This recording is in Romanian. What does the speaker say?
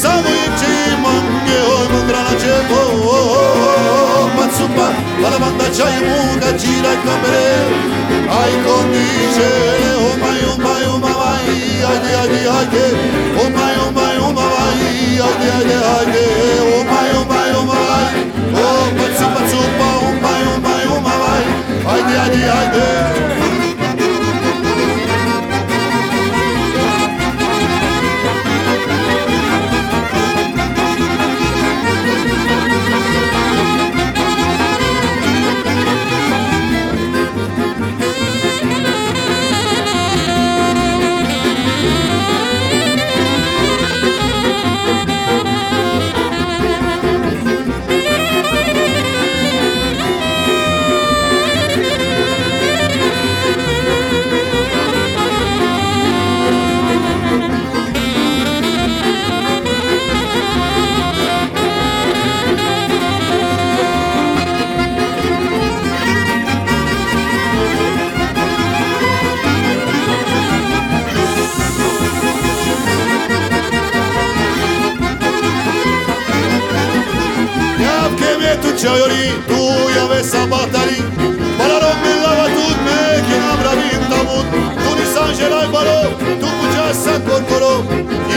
Samoice mange oi mungrana cepo Patsupa Bala banda chai munga gira kamere Ai kondice Oh my oh my oh my Haydi haydi haydi Oh my oh my oh my Haydi haydi haydi Oh my oh my oh my Oh patsupa patsupa Oh my oh my oh my Haydi haydi haydi Ciaiori, tu iave sabatari Balarom mi lava tut me Che n-am rabit amut Tu ni s-angelai balo Tu bucea sa corcoro